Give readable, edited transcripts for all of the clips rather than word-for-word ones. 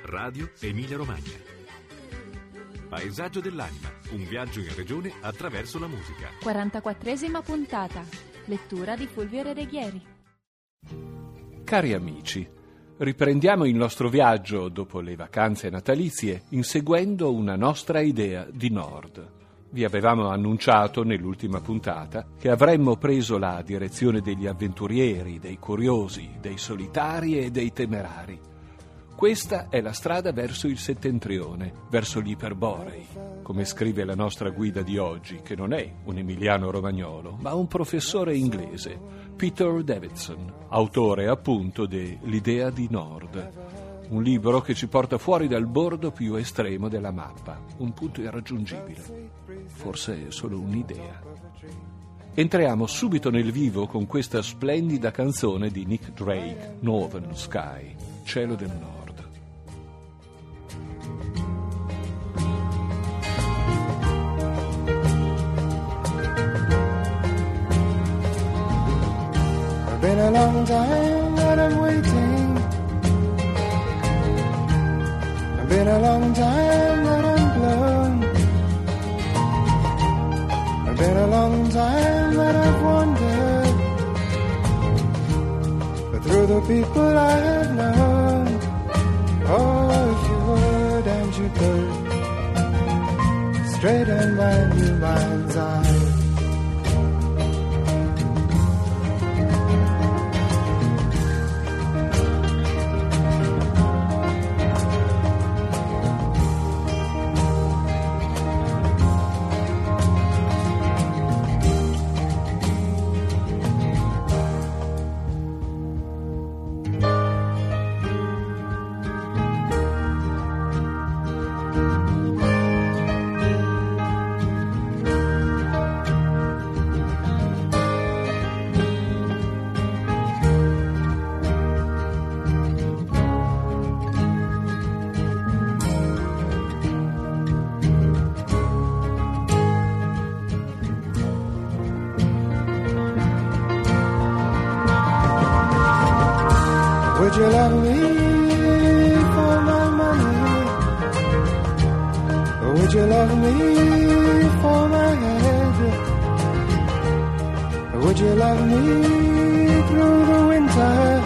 Radio Emilia Romagna. Paesaggio dell'anima, un viaggio in regione attraverso la musica. 44esima puntata. Lettura di Fulvio Rereghieri. Cari amici, riprendiamo il nostro viaggio dopo le vacanze natalizie inseguendo una nostra idea di Nord. Vi avevamo annunciato nell'ultima puntata che avremmo preso la direzione degli avventurieri, dei curiosi, dei solitari e dei temerari. Questa è la strada verso il settentrione, verso gli iperborei, come scrive la nostra guida di oggi, che non è un emiliano romagnolo, ma un professore inglese, Peter Davidson, autore appunto de L'idea di Nord, un libro che ci porta fuori dal bordo più estremo della mappa, un punto irraggiungibile, forse è solo un'idea. Entriamo subito nel vivo con questa splendida canzone di Nick Drake, Northern Sky, Cielo del Nord. Been a long time that I'm waiting. Been a long time that I'm blown. Been a long time that I've wandered, but through the people I have known. Oh, if you would and you could straighten my new mind's eye. Would you love me for my money? Or would you love me for my head? Or would you love me through the winter?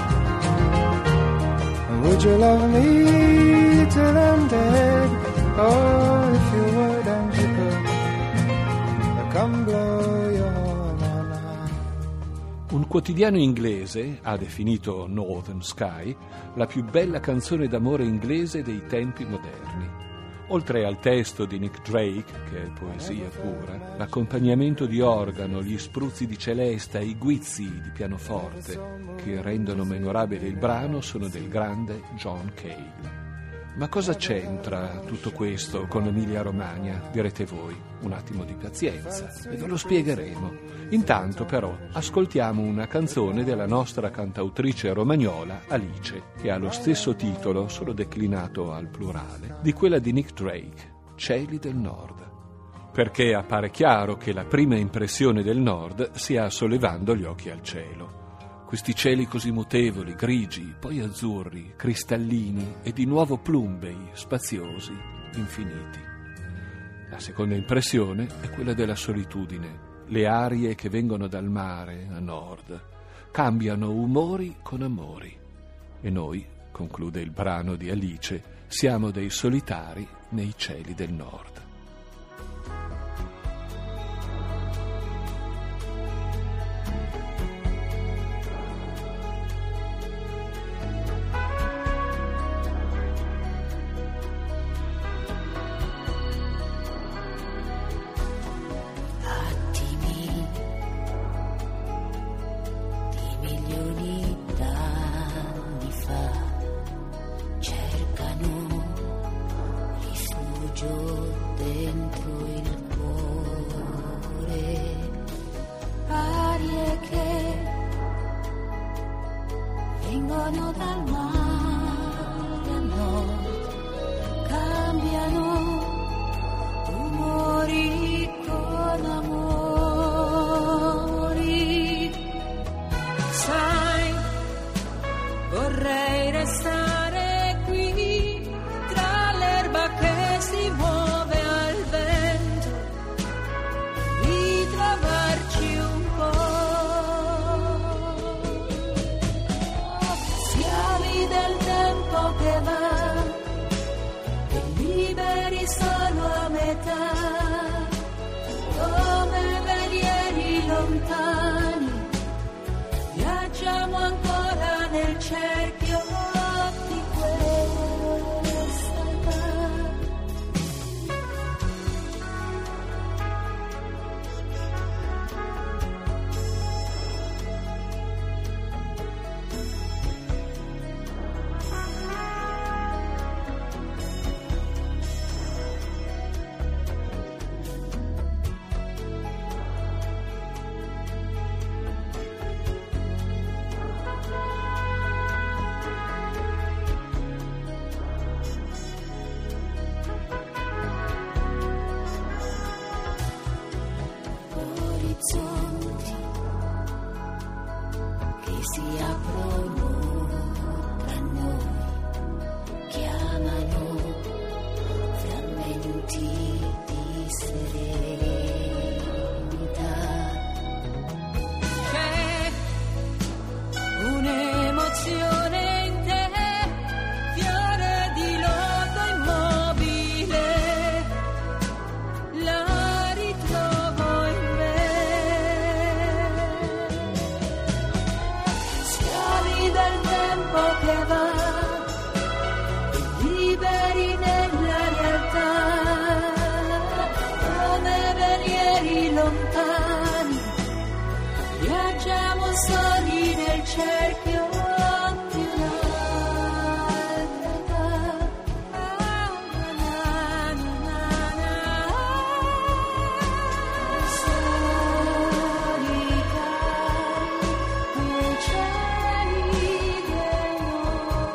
Or would you love me till I'm dead? Oh, if you would and you could, come blow your horn on high. Un quotidiano inglese ha definito Northern Sky la più bella canzone d'amore inglese dei tempi moderni. Oltre al testo di Nick Drake, che è poesia pura, l'accompagnamento di organo, gli spruzzi di celesta e i guizzi di pianoforte che rendono memorabile il brano sono del grande John Cale. Ma cosa c'entra tutto questo con Emilia Romagna, direte voi? Un attimo di pazienza e ve lo spiegheremo. Intanto però ascoltiamo una canzone della nostra cantautrice romagnola Alice, che ha lo stesso titolo, solo declinato al plurale, di quella di Nick Drake, Cieli del Nord. Perché appare chiaro che la prima impressione del Nord sia sollevando gli occhi al cielo. Questi cieli così mutevoli, grigi, poi azzurri, cristallini e di nuovo plumbei, spaziosi, infiniti. La seconda impressione è quella della solitudine. Le arie che vengono dal mare a nord cambiano umori con amori. E noi, conclude il brano di Alice, siamo dei solitari nei cieli del nord. Dentro il cuore, arie che vengono dal mare a nord, cambiano umori con amori. Sai, vorrei restare qui che va e liberi solo a metà, come velieri lontani, viaggiamo ancora nel cerchio di questa età. Orizzonti che si aprono tra noi, chiamano frammenti di serenità. C'è un'emozione in te, fiore di loto immobile, la ritrovo in me. Schiavi del tempo che va, liberi nella realtà, come velieri lontani, viaggiamo soli nel cerchio di un'altra età. Solitari nei cieli del nord.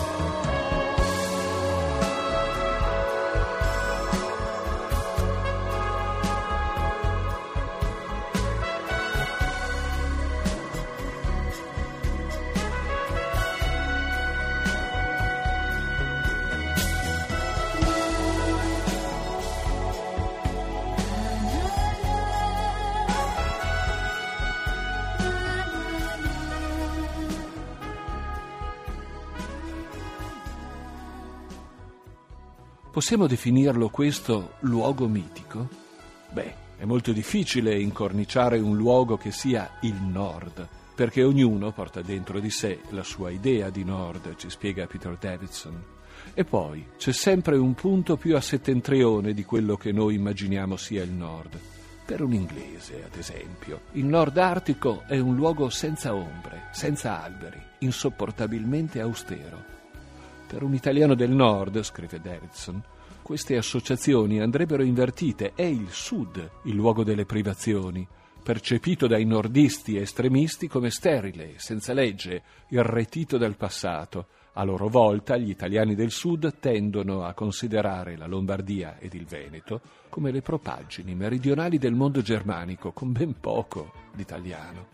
Possiamo definirlo questo luogo mitico? Beh, è molto difficile incorniciare un luogo che sia il Nord, perché ognuno porta dentro di sé la sua idea di Nord, ci spiega Peter Davidson. E poi c'è sempre un punto più a settentrione di quello che noi immaginiamo sia il Nord. Per un inglese, ad esempio, il Nord Artico è un luogo senza ombre, senza alberi, insopportabilmente austero. Per un italiano del Nord, scrive Davidson, queste associazioni andrebbero invertite. È il Sud il luogo delle privazioni, percepito dai nordisti estremisti come sterile, senza legge, irretito dal passato. A loro volta gli italiani del Sud tendono a considerare la Lombardia ed il Veneto come le propaggini meridionali del mondo germanico, con ben poco d'italiano.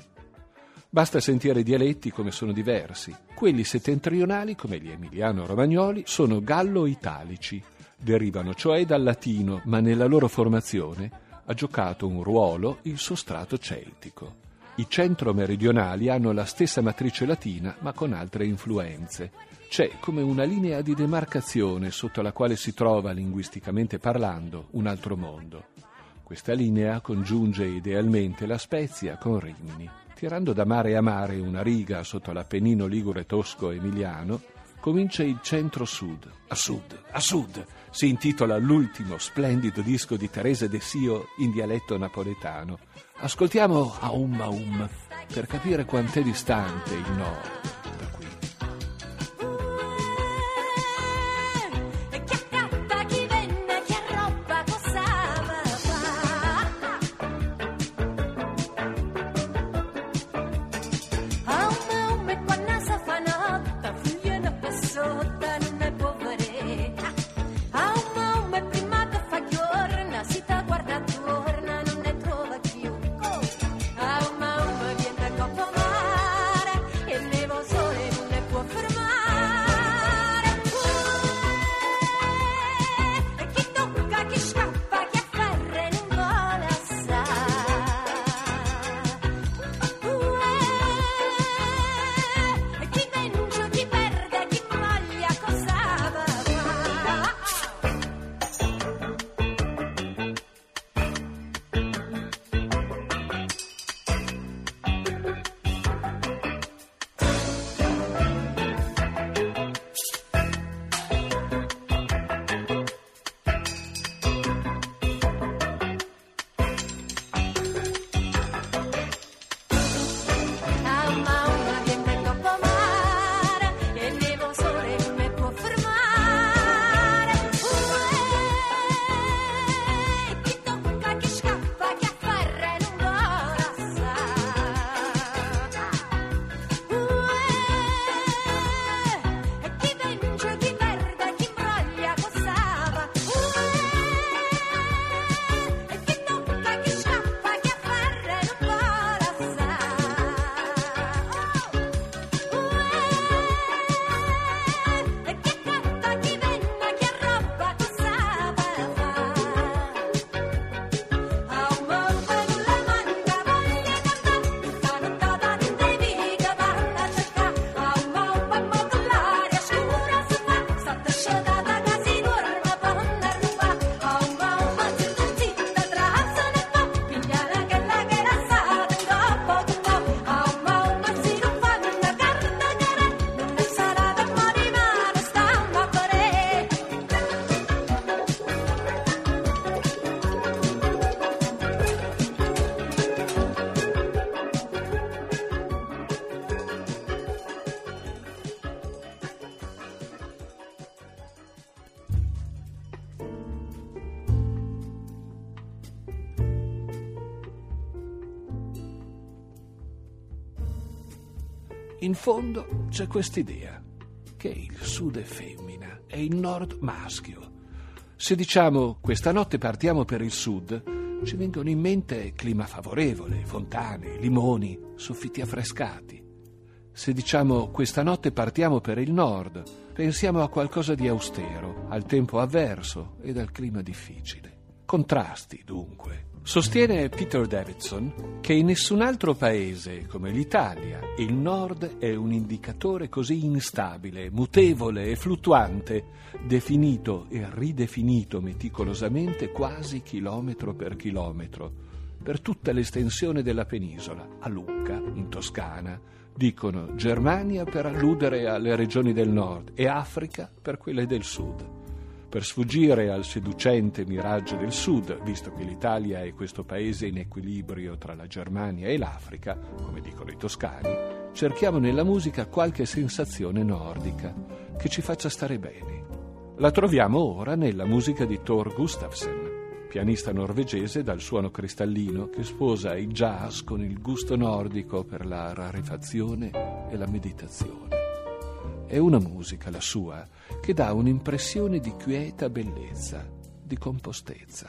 Basta sentire i dialetti come sono diversi. Quelli settentrionali, come gli emiliano-romagnoli, sono gallo-italici. Derivano cioè dal latino, ma nella loro formazione ha giocato un ruolo il sostrato celtico. I centro-meridionali hanno la stessa matrice latina, ma con altre influenze. C'è come una linea di demarcazione sotto la quale si trova, linguisticamente parlando, un altro mondo. Questa linea congiunge idealmente La Spezia con Rimini. Tirando da mare a mare una riga sotto l'Appennino ligure tosco-emiliano, comincia il centro-sud. A sud, si intitola l'ultimo splendido disco di Teresa De Sio in dialetto napoletano. Ascoltiamo Aum Aum per capire quant'è distante il nord da qui. Viene a mare e nevo In fondo c'è quest'idea, che il sud è femmina e il nord maschio. Se diciamo questa notte partiamo per il sud, ci vengono in mente clima favorevole, fontane, limoni, soffitti affrescati. Se diciamo questa notte partiamo per il nord, pensiamo a qualcosa di austero, al tempo avverso ed al clima difficile. Contrasti, dunque. Sostiene Peter Davidson che in nessun altro paese come l'Italia il nord è un indicatore così instabile, mutevole e fluttuante, definito e ridefinito meticolosamente quasi chilometro per chilometro, per tutta l'estensione della penisola, a Lucca, in Toscana. Dicono Germania per alludere alle regioni del nord e Africa per quelle del sud. Per sfuggire al seducente miraggio del sud, visto che l'Italia è questo paese in equilibrio tra la Germania e l'Africa, come dicono i toscani, cerchiamo nella musica qualche sensazione nordica che ci faccia stare bene. La troviamo ora nella musica di Thor Gustafsen, pianista norvegese dal suono cristallino che sposa il jazz con il gusto nordico per la rarefazione e la meditazione. È una musica, la sua, che dà un'impressione di quieta bellezza, di compostezza.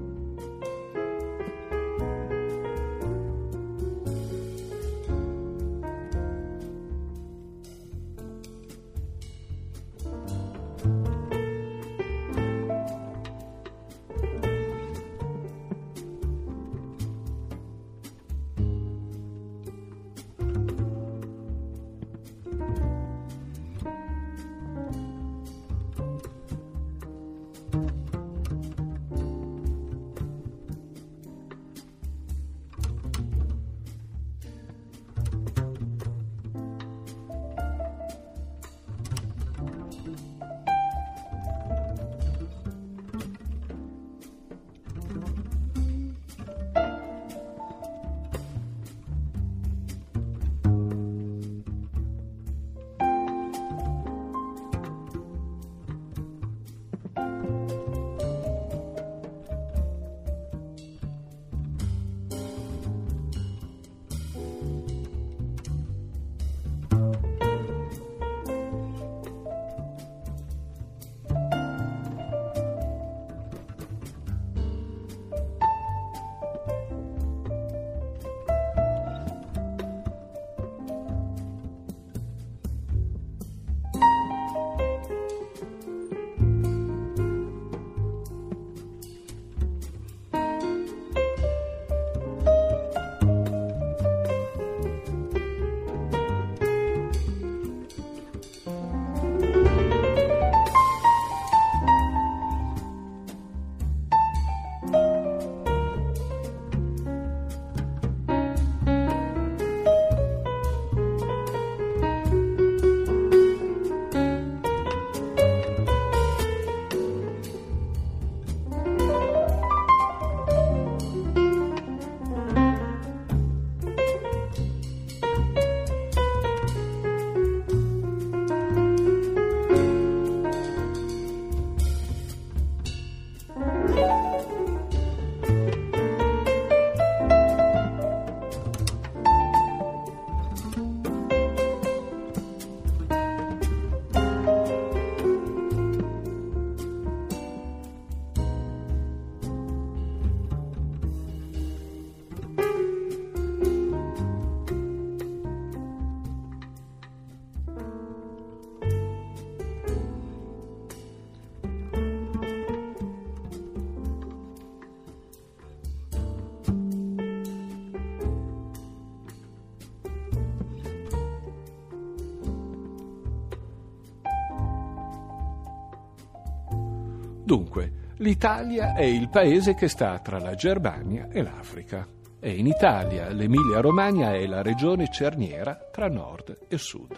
Dunque, l'Italia è il paese che sta tra la Germania e l'Africa. E in Italia l'Emilia-Romagna è la regione cerniera tra nord e sud.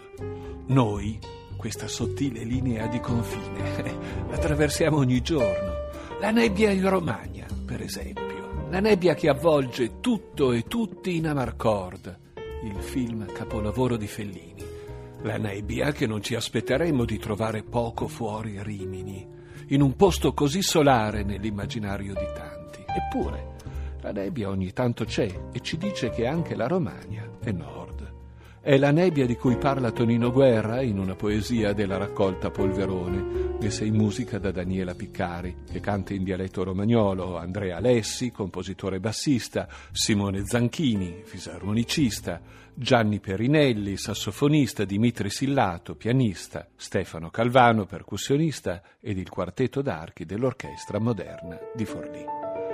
Noi, questa sottile linea di confine, la attraversiamo ogni giorno. La nebbia in Romagna, per esempio. La nebbia che avvolge tutto e tutti in Amarcord, il film capolavoro di Fellini. La nebbia che non ci aspetteremmo di trovare poco fuori Rimini, in un posto così solare nell'immaginario di tanti. Eppure, la nebbia ogni tanto c'è e ci dice che anche la Romagna è nord. È la nebbia di cui parla Tonino Guerra in una poesia della raccolta Polverone, messa in musica da Daniela Piccari, che canta in dialetto romagnolo, Andrea Alessi, compositore bassista, Simone Zanchini, fisarmonicista, Gianni Perinelli, sassofonista, Dimitri Sillato, pianista, Stefano Calvano, percussionista, ed il quartetto d'archi dell'Orchestra Moderna di Forlì.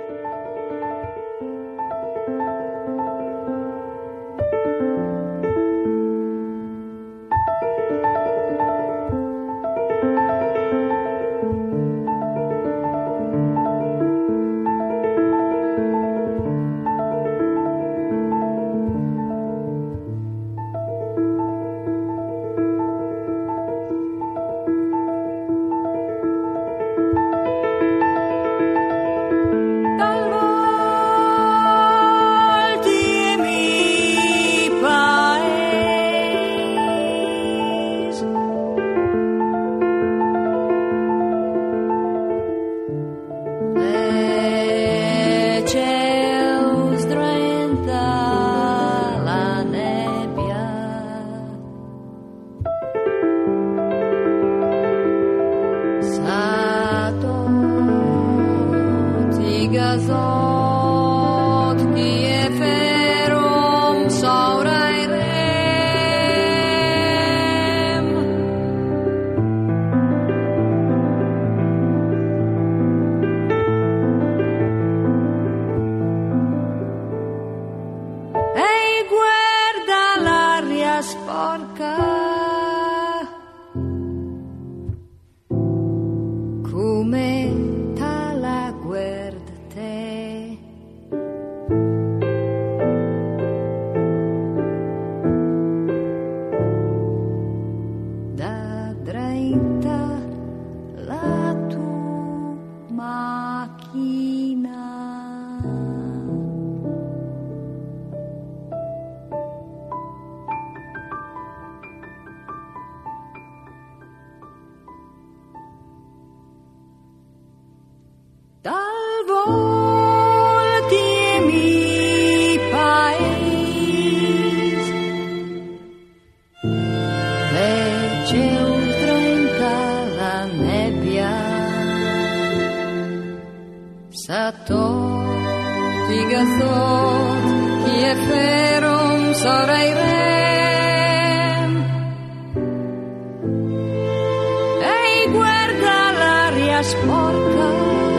Sporca come tala guarda te, da drenta la tua macchina. Talvolti paese legge oltre la nebbia, sato ti gazzot chi è ferum sarai rem, e guarda l'aria sporca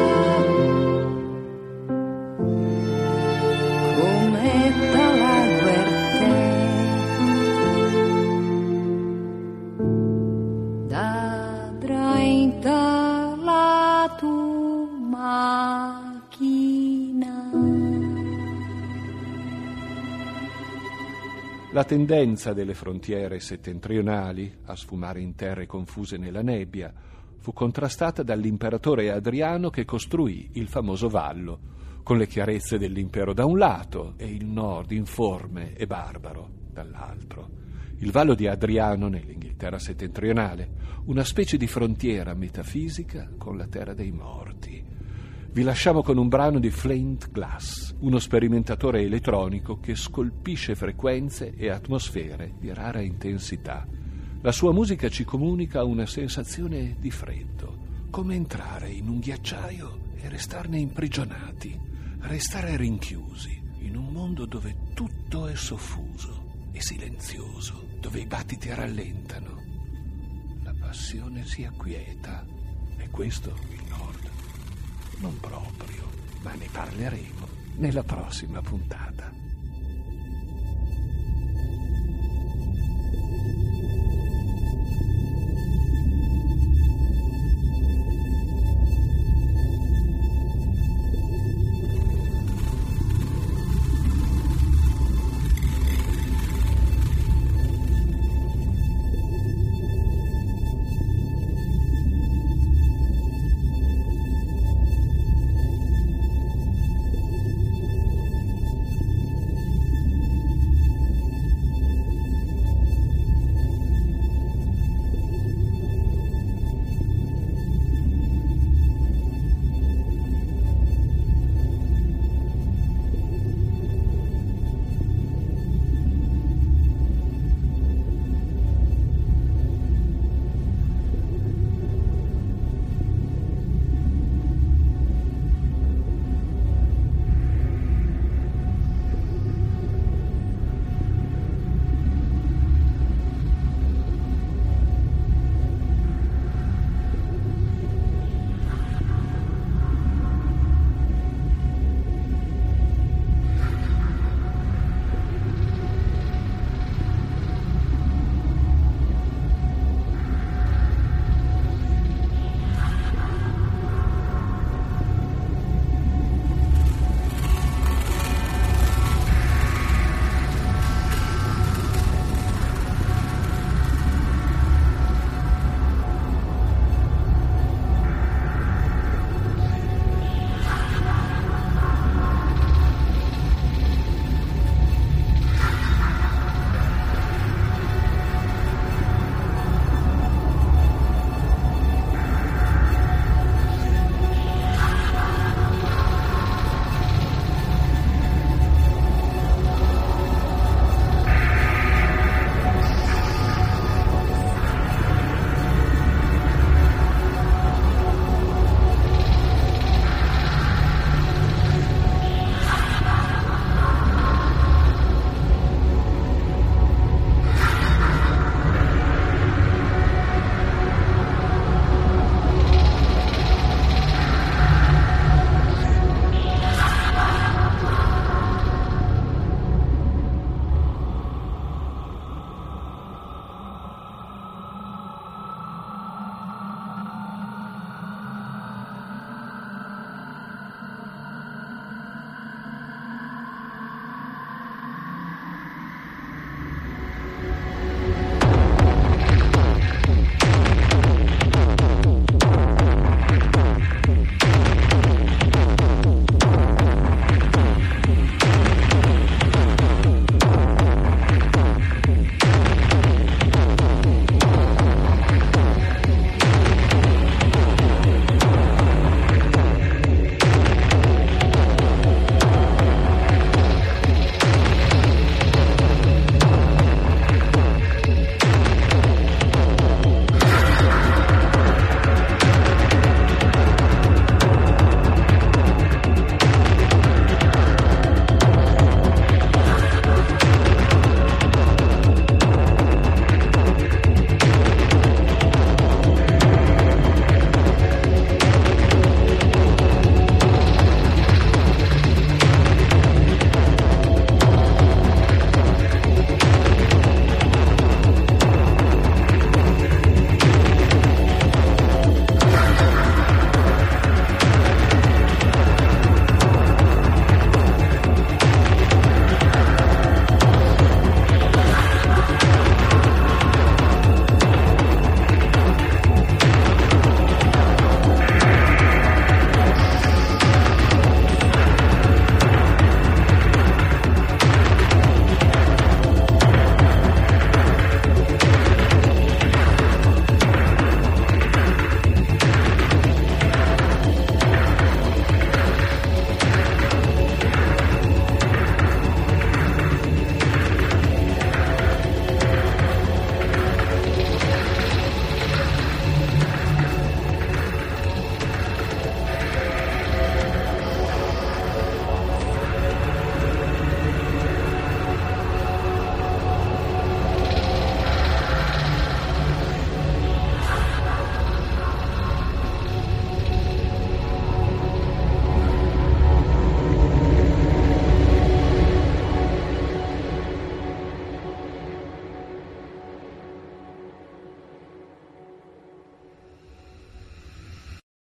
la tua macchina. La tendenza delle frontiere settentrionali a sfumare in terre confuse nella nebbia fu contrastata dall'imperatore Adriano, che costruì il famoso Vallo, con le chiarezze dell'impero da un lato e il nord informe e barbaro dall'altro. Il Vallo di Adriano nell'Inghilterra settentrionale, una specie di frontiera metafisica con la terra dei morti. Vi lasciamo con un brano di Flint Glass, uno sperimentatore elettronico che scolpisce frequenze e atmosfere di rara intensità. La sua musica ci comunica una sensazione di freddo, come entrare in un ghiacciaio e restarne imprigionati, restare rinchiusi in un mondo dove tutto è soffuso e silenzioso, dove i battiti rallentano, la passione si acquieta. E questo il Nord non proprio, ma ne parleremo nella prossima puntata.